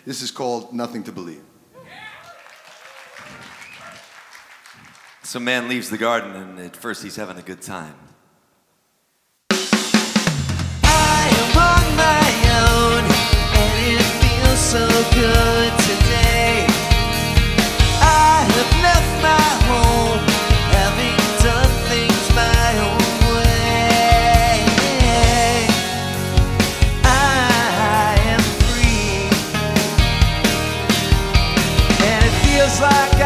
This is called Nothing to Believe. Some man leaves the garden and at first he's having a good time. I am on my own and it feels so good today. I have left my home, having done things my own way. I am free and it feels like